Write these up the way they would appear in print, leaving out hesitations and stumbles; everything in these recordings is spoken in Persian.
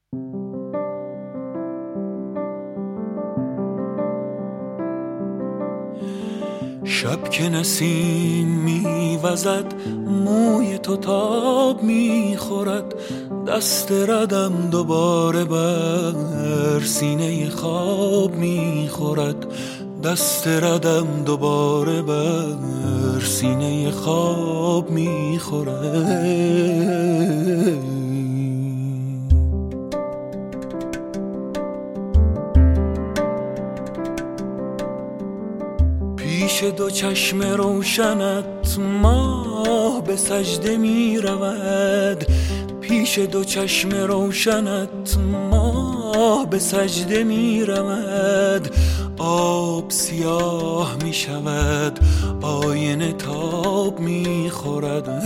شب که نسیم میوزد موی تو تاب میخورد، دست ردم دوباره بر سینه خواب میخورد، دست ردم دوباره بر سینه خواب میخورد. پیش دو چشم روشنت ماه به سجده می رود، پیش دو چشم روشنت ماه به سجده می رود. آب سیاه می شود، آینه تاب می خورد.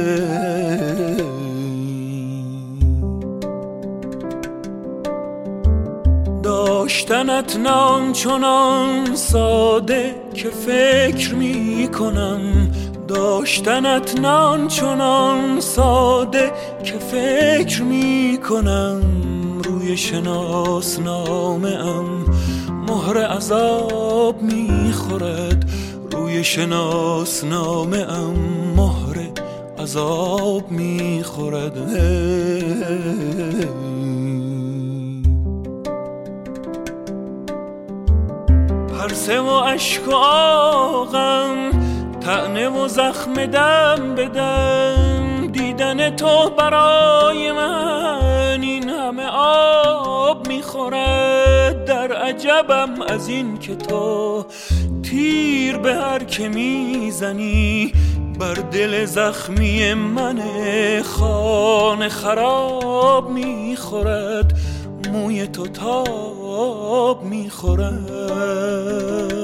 داشتنت نان چنان ساده که فکر می کنم، داشتنت نان چنان ساده که فکر می کنم. روی شناسنامه ام مهر عذاب می خورد، روی شناسنامه ام مهر عذاب می خورد. پرسه و اشک و آغم، طعنه و زخم دم به دم، دیدن تو برای من این همه آب میخورد. در عجبم از این که تو تیر به هر که میزنی بر دل زخمی من خانه خراب میخورد، موی تو تاب میخورد.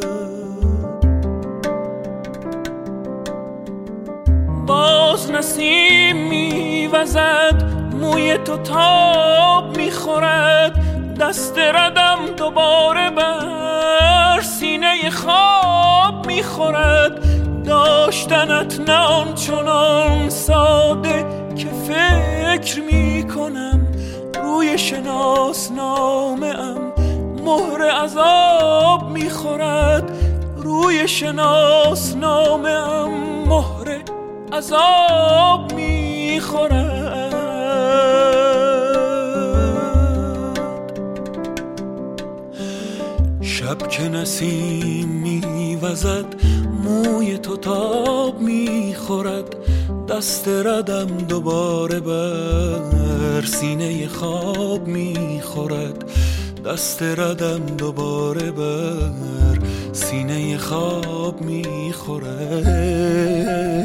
باز نسیم میوزد، موی تو تاب میخورد، دست ردم دوباره بر سینه خواب میخورد. داشتنت نه آنچنان ساده که فکر میکنم، روی شناسنامه ام مهر عذاب میخورد، روی شناسنامه ام مهر عذاب میخورد. شب که نسیم میوزد موی تو تاب میخورد، دست ردم دوباره بر سینه خواب میخورد، دست ردم دوباره بر سینه خواب میخورد.